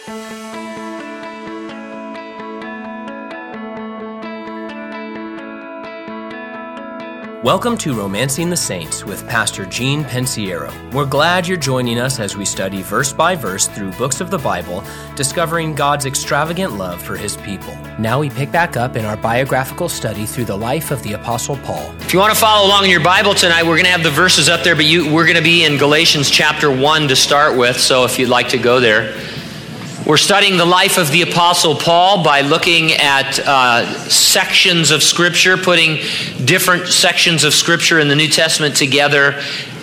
Welcome to Romancing the Saints with Pastor Gene Pensiero. We're glad you're joining us as we study verse by verse through books of the Bible, discovering God's extravagant love for His people. Now we pick back up in our biographical study through the life of the Apostle Paul. If you want to follow along in your Bible tonight, we're going to have the verses up there, but we're going to be in Galatians chapter 1 to start with, so if you'd like to go there. We're studying the life of the Apostle Paul by looking at sections of Scripture, putting different sections of Scripture in the New Testament together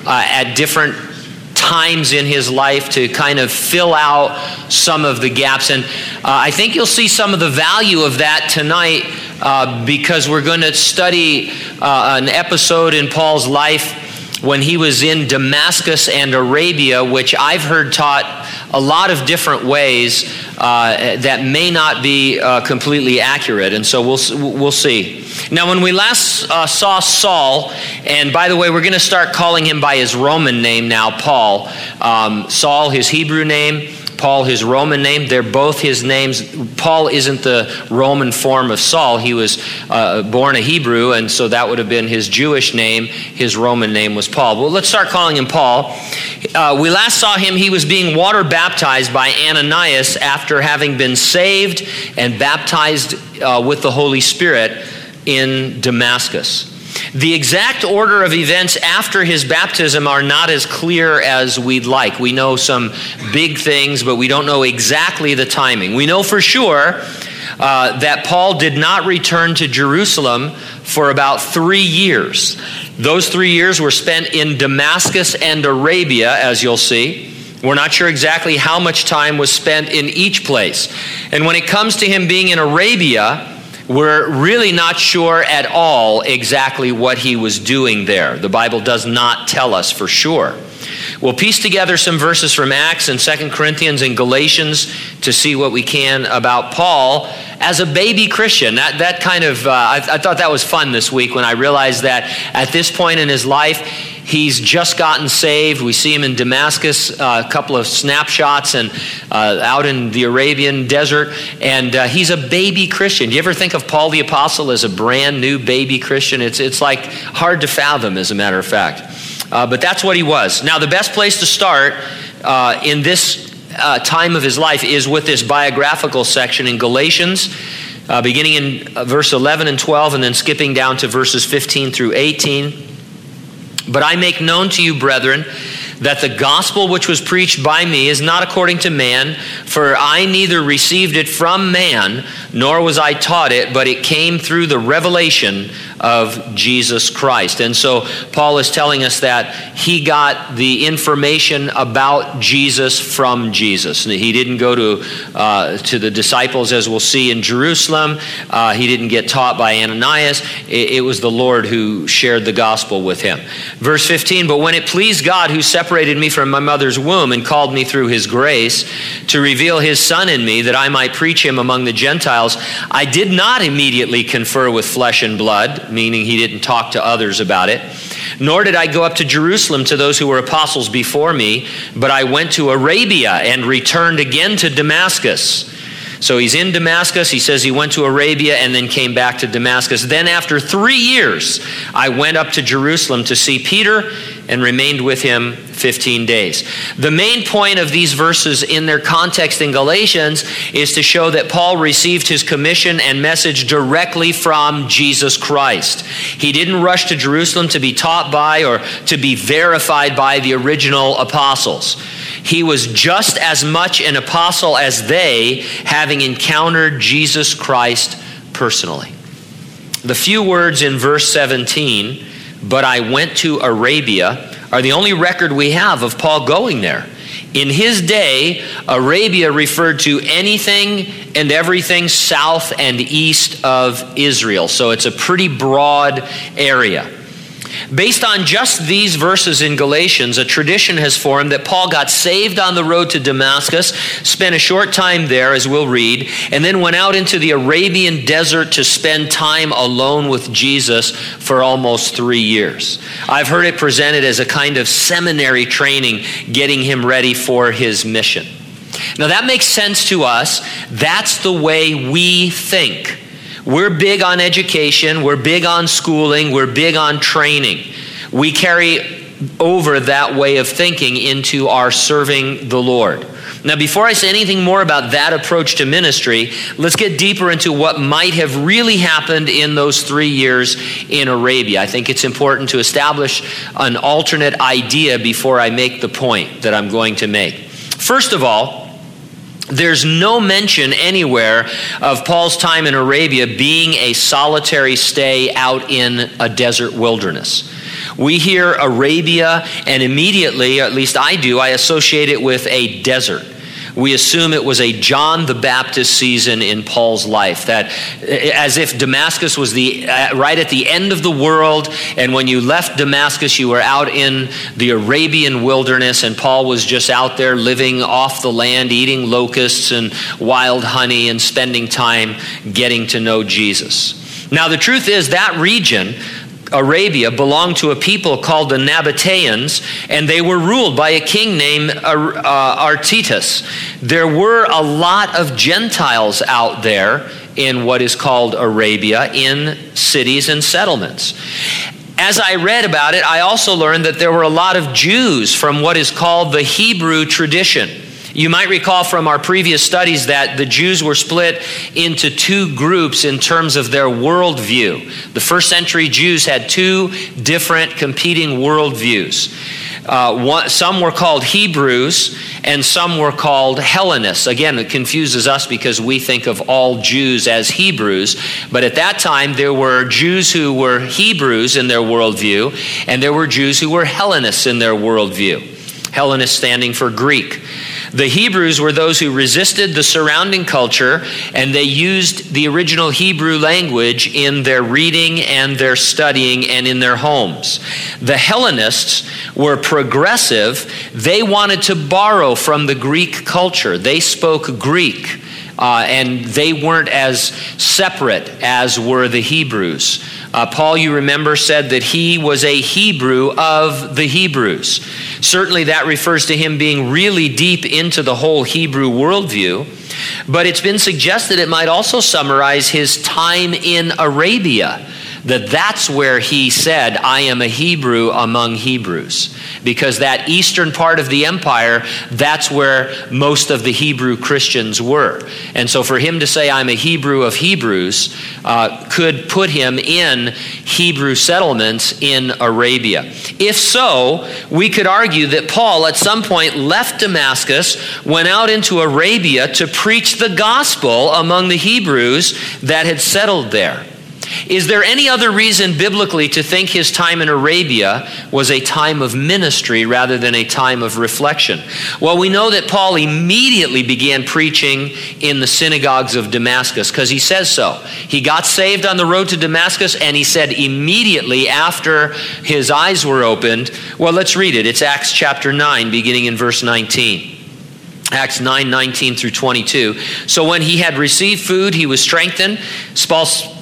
at different times in his life to kind of fill out some of the gaps. And I think you'll see some of the value of that tonight because we're going to study an episode in Paul's life when he was in Damascus and Arabia, which I've heard taught a lot of different ways that may not be completely accurate, and so we'll see. Now, when we last saw Saul, and by the way, we're going to start calling him by his Roman name now, Paul. Saul, his Hebrew name. Paul, his Roman name. They're both his names. Paul isn't the Roman form of Saul. He was born a Hebrew, and so that would have been his Jewish name. His Roman name was Paul. Well, let's start calling him Paul. We last saw him. He was being water baptized by Ananias after having been saved and baptized with the Holy Spirit in Damascus. The exact order of events after his baptism are not as clear as we'd like. We know some big things, but we don't know exactly the timing. We know for sure that Paul did not return to Jerusalem for about 3 years. Those 3 years were spent in Damascus and Arabia, as you'll see. We're not sure exactly how much time was spent in each place. And when it comes to him being in Arabia, we're really not sure at all exactly what he was doing there. The Bible does not tell us for sure. We'll piece together some verses from Acts and 2 Corinthians and Galatians to see what we can about Paul as a baby Christian. That kind of, I thought that was fun this week when I realized that at this point in his life, he's just gotten saved. We see him in Damascus, a couple of snapshots, and out in the Arabian desert. And he's a baby Christian. Do you ever think of Paul the Apostle as a brand new baby Christian? It's like hard to fathom, as a matter of fact. But that's what he was. Now, the best place to start in this time of his life is with this biographical section in Galatians, beginning in verse 11 and 12, and then skipping down to verses 15 through 18. But I make known to you, brethren, that the gospel which was preached by me is not according to man, for I neither received it from man, nor was I taught it, but it came through the revelation of Jesus Christ. And so Paul is telling us that he got the information about Jesus from Jesus. He didn't go to the disciples, as we'll see, in Jerusalem. He didn't get taught by Ananias. It was the Lord who shared the gospel with him. Verse 15, but when it pleased God who separated me from my mother's womb and called me through his grace to reveal his Son in me that I might preach him among the Gentiles, I did not immediately confer with flesh and blood, meaning he didn't talk to others about it, nor did I go up to Jerusalem to those who were apostles before me, but I went to Arabia and returned again to Damascus. So he's in Damascus. He says he went to Arabia and then came back to Damascus. Then after 3 years, I went up to Jerusalem to see Peter and remained with him 15 days. The main point of these verses in their context in Galatians is to show that Paul received his commission and message directly from Jesus Christ. He didn't rush to Jerusalem to be taught by or to be verified by the original apostles. He was just as much an apostle as they, having encountered Jesus Christ personally. The few words in verse 17, but I went to Arabia, are the only record we have of Paul going there. In his day, Arabia referred to anything and everything south and east of Israel. So it's a pretty broad area. Based on just these verses in Galatians, a tradition has formed that Paul got saved on the road to Damascus, spent a short time there, as we'll read, and then went out into the Arabian desert to spend time alone with Jesus for almost 3 years. I've heard it presented as a kind of seminary training, getting him ready for his mission. Now that makes sense to us. That's the way we think. We're big on education. We're big on schooling. We're big on training. We carry over that way of thinking into our serving the Lord. Now, before I say anything more about that approach to ministry, let's get deeper into what might have really happened in those 3 years in Arabia. I think it's important to establish an alternate idea before I make the point that I'm going to make. First of all, there's no mention anywhere of Paul's time in Arabia being a solitary stay out in a desert wilderness. We hear Arabia, and immediately, or at least I do, I associate it with a desert. We assume it was a John the Baptist season in Paul's life, that as if Damascus was right at the end of the world, and when you left Damascus, you were out in the Arabian wilderness, and Paul was just out there living off the land, eating locusts and wild honey, and spending time getting to know Jesus. Now, the truth is that region, Arabia, belonged to a people called the Nabateans, and they were ruled by a king named Artitas. There were a lot of Gentiles out there in what is called Arabia, in cities and settlements. As I read about it, I also learned that there were a lot of Jews from what is called the Hebrew tradition. You might recall from our previous studies that the Jews were split into two groups in terms of their worldview. The first century Jews had two different competing worldviews. Some were called Hebrews and some were called Hellenists. Again, it confuses us because we think of all Jews as Hebrews, but at that time there were Jews who were Hebrews in their worldview, and there were Jews who were Hellenists in their worldview. Hellenist standing for Greek. The Hebrews were those who resisted the surrounding culture, and they used the original Hebrew language in their reading and their studying and in their homes. The Hellenists were progressive. They wanted to borrow from the Greek culture. They spoke Greek, and they weren't as separate as were the Hebrews. Paul, you remember, said that he was a Hebrew of the Hebrews. Certainly that refers to him being really deep into the whole Hebrew worldview, but it's been suggested it might also summarize his time in Arabia, that's where he said, I am a Hebrew among Hebrews, because that eastern part of the empire, that's where most of the Hebrew Christians were. And so for him to say, I'm a Hebrew of Hebrews, could put him in Hebrew settlements in Arabia. If so, we could argue that Paul at some point left Damascus, went out into Arabia to preach the gospel among the Hebrews that had settled there. Is there any other reason biblically to think his time in Arabia was a time of ministry rather than a time of reflection? Well, we know that Paul immediately began preaching in the synagogues of Damascus because he says so. He got saved on the road to Damascus, and he said immediately after his eyes were opened, well, let's read it. It's Acts chapter 9, beginning in verse 19. Acts 9:19 through 22. So when he had received food, he was strengthened. Saul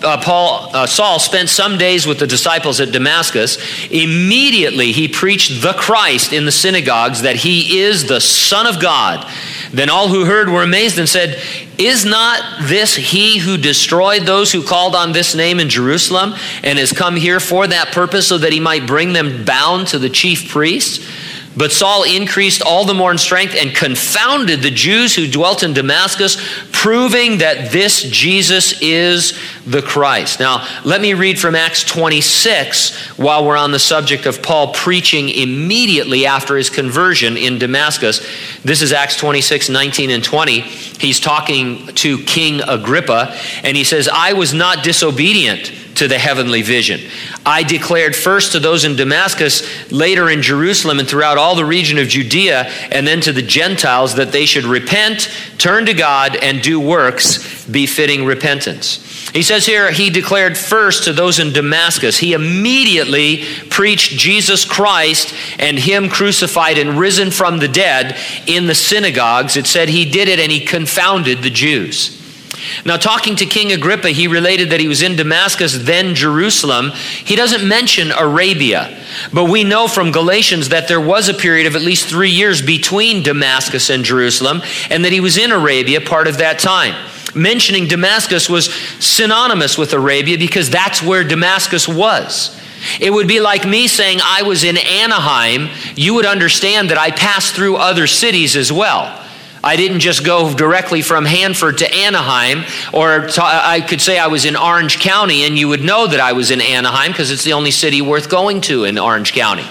spent some days with the disciples at Damascus. Immediately he preached the Christ in the synagogues, that he is the Son of God. Then all who heard were amazed and said, is not this he who destroyed those who called on this name in Jerusalem and has come here for that purpose, so that he might bring them bound to the chief priests? But Saul increased all the more in strength and confounded the Jews who dwelt in Damascus, proving that this Jesus is the Christ. Now, let me read from Acts 26 while we're on the subject of Paul preaching immediately after his conversion in Damascus. This is Acts 26, 19 and 20. He's talking to King Agrippa, and he says, I was not disobedient to the heavenly vision. I declared first to those in Damascus, later in Jerusalem, and throughout all the region of Judea, and then to the Gentiles, that they should repent, turn to God, and do works befitting repentance. He says here, he declared first to those in Damascus. He immediately preached Jesus Christ and him crucified and risen from the dead in the synagogues. It said he did it and he confounded the Jews. Now, talking to King Agrippa, he related that he was in Damascus, then Jerusalem. He doesn't mention Arabia, but we know from Galatians that there was a period of at least 3 years between Damascus and Jerusalem, and that he was in Arabia part of that time. Mentioning Damascus was synonymous with Arabia because that's where Damascus was. It would be like me saying I was in Anaheim. You would understand that I passed through other cities as well. I didn't just go directly from Hanford to Anaheim, or I could say I was in Orange County, and you would know that I was in Anaheim because it's the only city worth going to in Orange County.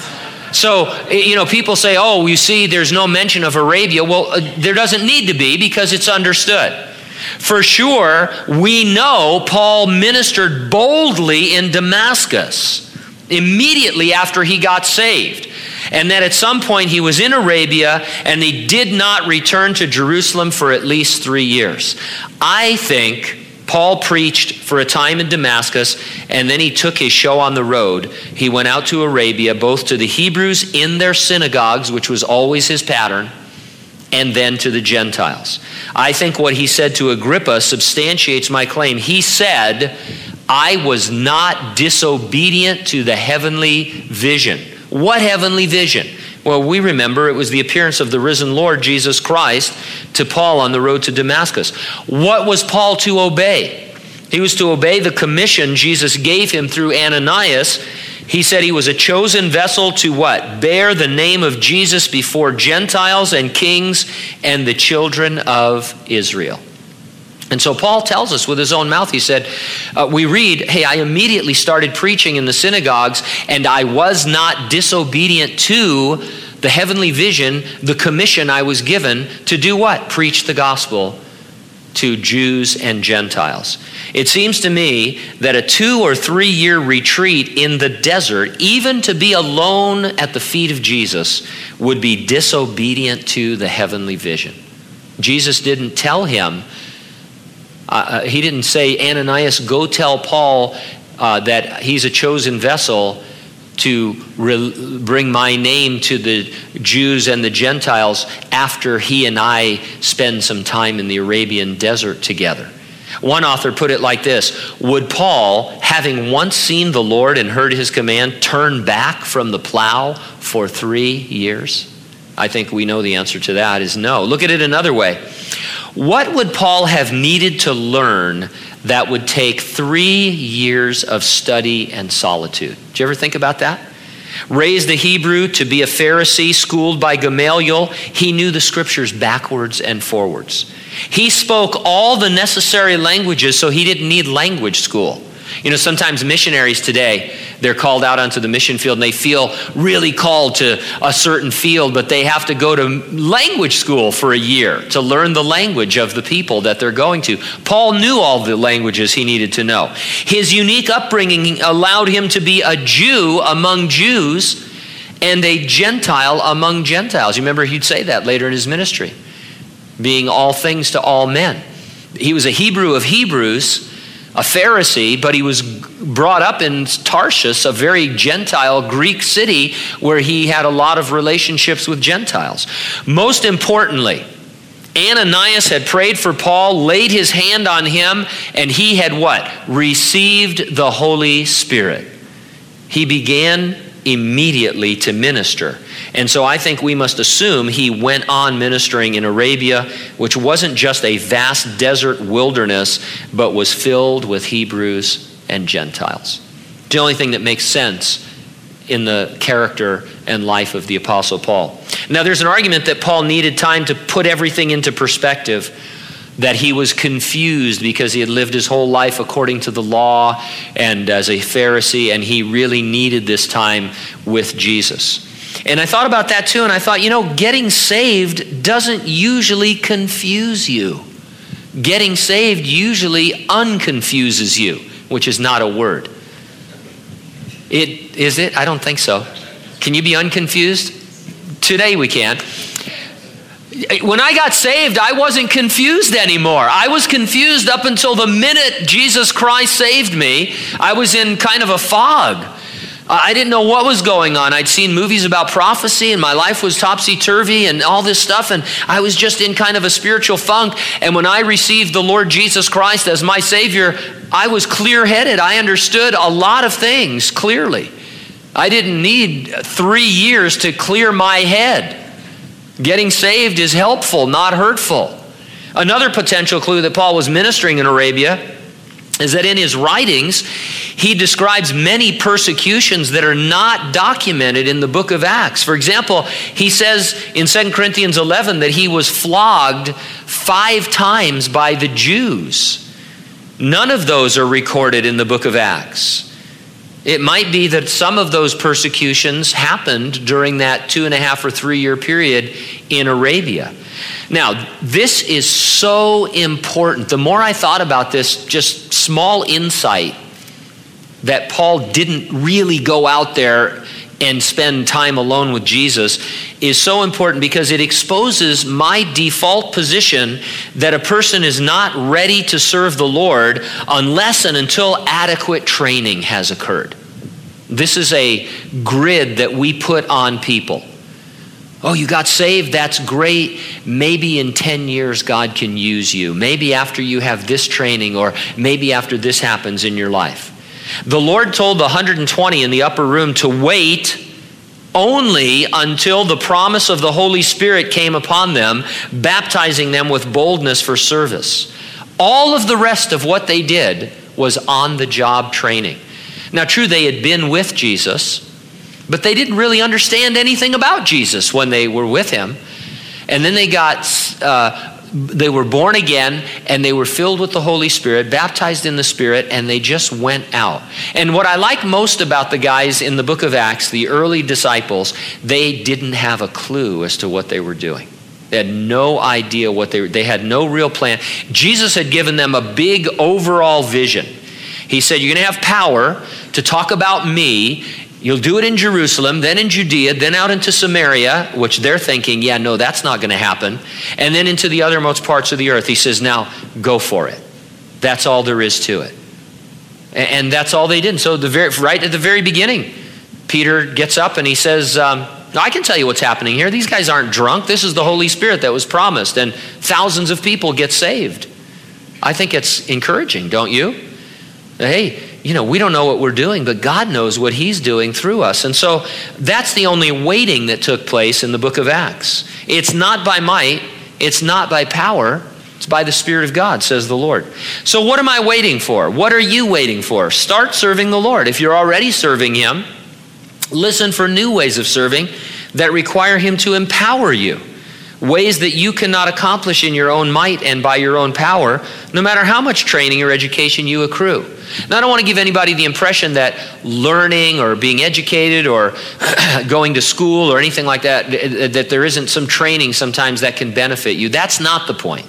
So, people say, oh, you see, there's no mention of Arabia. Well, there doesn't need to be because it's understood. For sure, we know Paul ministered boldly in Damascus immediately after he got saved. And that at some point he was in Arabia and he did not return to Jerusalem for at least 3 years. I think Paul preached for a time in Damascus, and then he took his show on the road. He went out to Arabia, both to the Hebrews in their synagogues, which was always his pattern, and then to the Gentiles. I think what he said to Agrippa substantiates my claim. He said, I was not disobedient to the heavenly vision. What heavenly vision? Well, we remember it was the appearance of the risen Lord Jesus Christ to Paul on the road to Damascus. What was Paul to obey? He was to obey the commission Jesus gave him through Ananias. He said he was a chosen vessel to what? Bear the name of Jesus before Gentiles and kings and the children of Israel. And so Paul tells us with his own mouth, he said, we read, hey, I immediately started preaching in the synagogues, and I was not disobedient to the heavenly vision, the commission I was given to do what? Preach the gospel to Jews and Gentiles. It seems to me that a 2 or 3 year retreat in the desert, even to be alone at the feet of Jesus, would be disobedient to the heavenly vision. Jesus didn't tell him, he didn't say, Ananias, go tell Paul that he's a chosen vessel to bring my name to the Jews and the Gentiles after he and I spend some time in the Arabian desert together. One author put it like this: would Paul, having once seen the Lord and heard his command, turn back from the plow for 3 years? I think we know the answer to that is no. Look at it another way. What would Paul have needed to learn that would take 3 years of study and solitude? Did you ever think about that? Raised a Hebrew to be a Pharisee, schooled by Gamaliel, he knew the scriptures backwards and forwards. He spoke all the necessary languages, so he didn't need language school. You know, sometimes missionaries today, they're called out onto the mission field and they feel really called to a certain field, but they have to go to language school for a year to learn the language of the people that they're going to. Paul knew all the languages he needed to know. His unique upbringing allowed him to be a Jew among Jews and a Gentile among Gentiles. You remember he'd say that later in his ministry, being all things to all men. He was a Hebrew of Hebrews, a Pharisee, but he was brought up in Tarshish, a very Gentile Greek city where he had a lot of relationships with Gentiles. Most importantly, Ananias had prayed for Paul, laid his hand on him, and he had what? Received the Holy Spirit. He began immediately to minister. And so I think we must assume he went on ministering in Arabia, which wasn't just a vast desert wilderness, but was filled with Hebrews and Gentiles. The only thing that makes sense in the character and life of the Apostle Paul. Now, there's an argument that Paul needed time to put everything into perspective, that he was confused because he had lived his whole life according to the law and as a Pharisee, and he really needed this time with Jesus. And I thought about that too, and I thought, getting saved doesn't usually confuse you. Getting saved usually unconfuses you, which is not a word. Is it? I don't think so. Can you be unconfused? Today we can. When I got saved, I wasn't confused anymore. I was confused up until the minute Jesus Christ saved me. I was in kind of a fog. I didn't know what was going on. I'd seen movies about prophecy, and my life was topsy-turvy and all this stuff, and I was just in kind of a spiritual funk. And when I received the Lord Jesus Christ as my Savior, I was clear-headed. I understood a lot of things clearly. I didn't need 3 years to clear my head. Getting saved is helpful, not hurtful. Another potential clue that Paul was ministering in Arabia is that in his writings, he describes many persecutions that are not documented in the book of Acts. For example, he says in 2 Corinthians 11 that he was flogged 5 times by the Jews. None of those are recorded in the book of Acts. It might be that some of those persecutions happened during that 2.5 or 3 year period in Arabia. Now, this is so important. The more I thought about this, just small insight that Paul didn't really go out there and spend time alone with Jesus is so important, because it exposes my default position that a person is not ready to serve the Lord unless and until adequate training has occurred. This is a grid that we put on people. Oh, you got saved, that's great. Maybe in 10 years God can use you. Maybe after you have this training, or maybe after this happens in your life. The Lord told the 120 in the upper room to wait only until the promise of the Holy Spirit came upon them, baptizing them with boldness for service. All of the rest of what they did was on-the-job training. Now, true, they had been with Jesus, but they didn't really understand anything about Jesus when they were with him. And then they were born again, and they were filled with the Holy Spirit, baptized in the Spirit, and they just went out. And what I like most about the guys in the book of Acts, the early disciples, they didn't have a clue as to what they were doing. They had no idea what they had no real plan. Jesus had given them a big overall vision. He said, you're going to have power to talk about me. You'll do it in Jerusalem, then in Judea, then out into Samaria, which they're thinking, yeah, no, that's not going to happen. And then into the othermost parts of the earth. He says, now go for it. That's all there is to it. And that's all they did. And so right at the very beginning, Peter gets up and he says, I can tell you what's happening here. These guys aren't drunk. This is the Holy Spirit that was promised. And thousands of people get saved. I think it's encouraging, don't you? Hey, we don't know what we're doing, but God knows what he's doing through us. And so that's the only waiting that took place in the book of Acts. It's not by might, it's not by power, it's by the Spirit of God, says the Lord. So what am I waiting for? What are you waiting for? Start serving the Lord. If you're already serving him, listen for new ways of serving that require him to empower you. Ways that you cannot accomplish in your own might and by your own power, no matter how much training or education you accrue. Now, I don't want to give anybody the impression that learning or being educated or going to school or anything like that, that there isn't some training sometimes that can benefit you. That's not the point.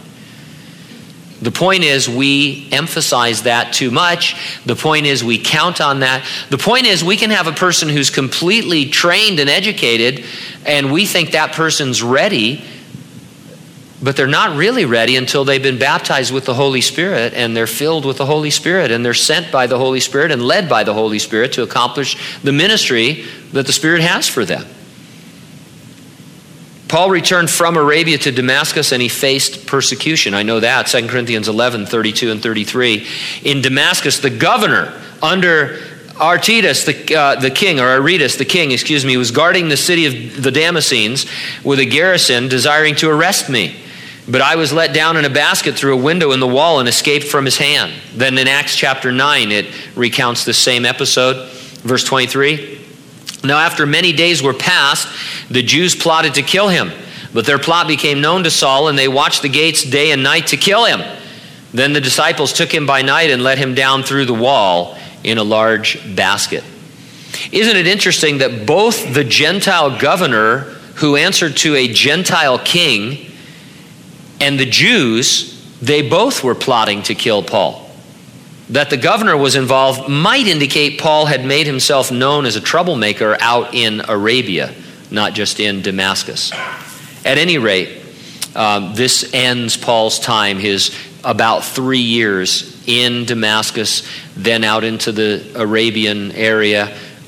The point is we emphasize that too much. The point is we count on that. The point is we can have a person who's completely trained and educated, and we think that person's ready, but they're not really ready until they've been baptized with the Holy Spirit, and they're filled with the Holy Spirit, and they're sent by the Holy Spirit and led by the Holy Spirit to accomplish the ministry that the Spirit has for them. Paul returned from Arabia to Damascus, and he faced persecution. I know that, 2 Corinthians 11, 32 and 33. In Damascus, the governor under Aretas the king, was guarding the city of the Damascenes with a garrison, desiring to arrest me. But I was let down in a basket through a window in the wall and escaped from his hand. Then in Acts chapter 9, it recounts the same episode. Verse 23. Now after many days were passed, the Jews plotted to kill him. But their plot became known to Saul, and they watched the gates day and night to kill him. Then the disciples took him by night and let him down through the wall in a large basket. Isn't it interesting that both the Gentile governor who answered to a Gentile king and the Jews, they both were plotting to kill Paul? That the governor was involved might indicate Paul had made himself known as a troublemaker out in Arabia, not just in Damascus. At any rate, this ends Paul's time, his about 3 years in Damascus, then out into the Arabian area,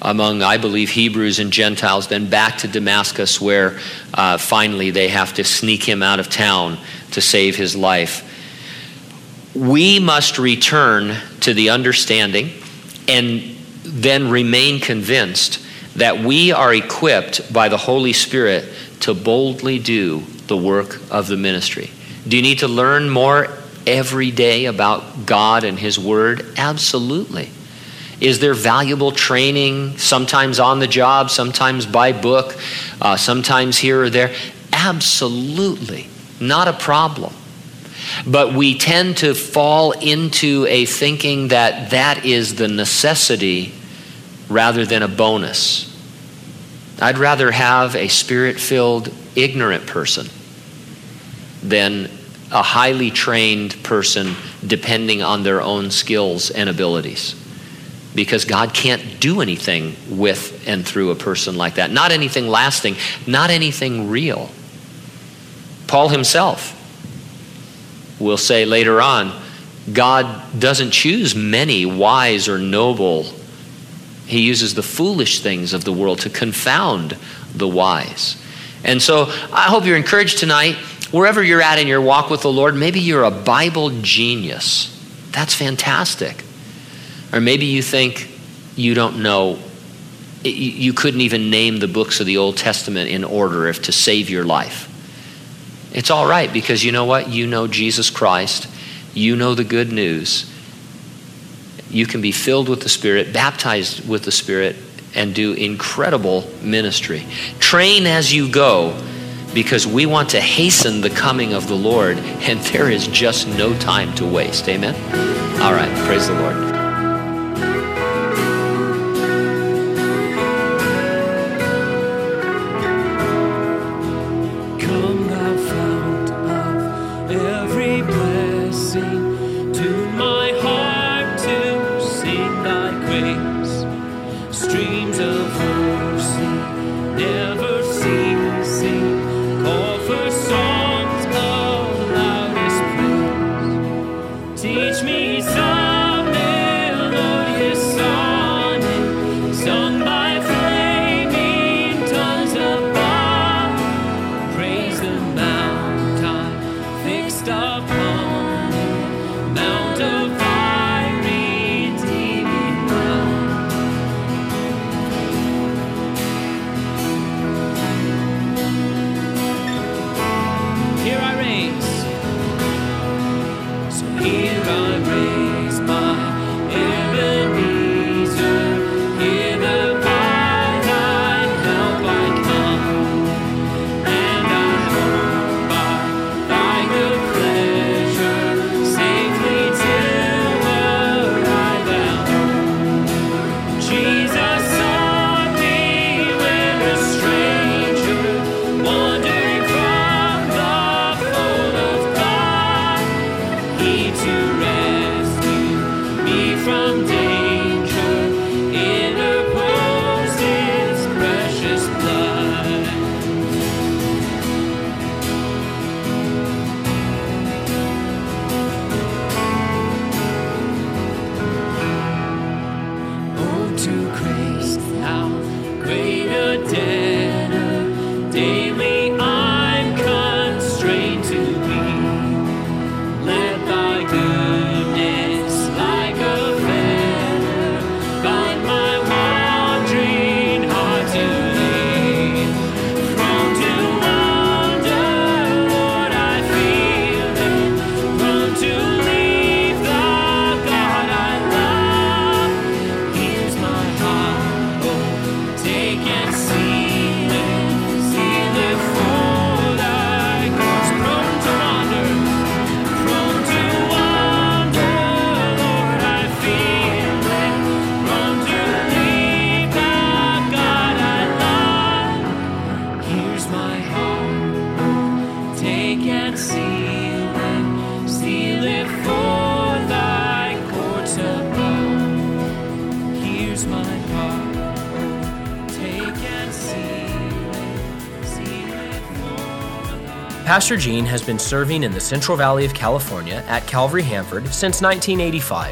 among, I believe, Hebrews and Gentiles, then back to Damascus, where finally they have to sneak him out of town to save his life. We must return to the understanding and then remain convinced that we are equipped by the Holy Spirit to boldly do the work of the ministry. Do you need to learn more every day about God and His Word? Absolutely. Is there valuable training, sometimes on the job, sometimes by book, sometimes here or there? Absolutely. Not a problem. But we tend to fall into a thinking that that is the necessity rather than a bonus. I'd rather have a spirit-filled, ignorant person than a highly trained person depending on their own skills and abilities. Because God can't do anything with and through a person like that. Not anything lasting, not anything real. Paul himself will say later on, God doesn't choose many wise or noble. He uses the foolish things of the world to confound the wise. And so I hope you're encouraged tonight, wherever you're at in your walk with the Lord. Maybe you're a Bible genius. That's fantastic. Or maybe you think you don't know, you couldn't even name the books of the Old Testament in order if to save your life. It's all right, because you know what? You know Jesus Christ. You know the good news. You can be filled with the Spirit, baptized with the Spirit, and do incredible ministry. Train as you go, because we want to hasten the coming of the Lord, and there is just no time to waste. Amen? All right, praise the Lord. Pastor Gene has been serving in the Central Valley of California at Calvary Hanford since 1985.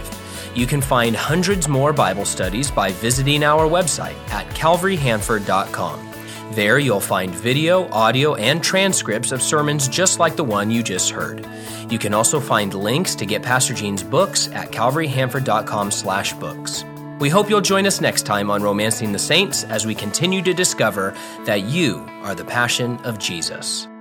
You can find hundreds more Bible studies by visiting our website at calvaryhanford.com. There you'll find video, audio, and transcripts of sermons just like the one you just heard. You can also find links to get Pastor Gene's books at calvaryhanford.com/books. We hope you'll join us next time on Romancing the Saints as we continue to discover that you are the passion of Jesus.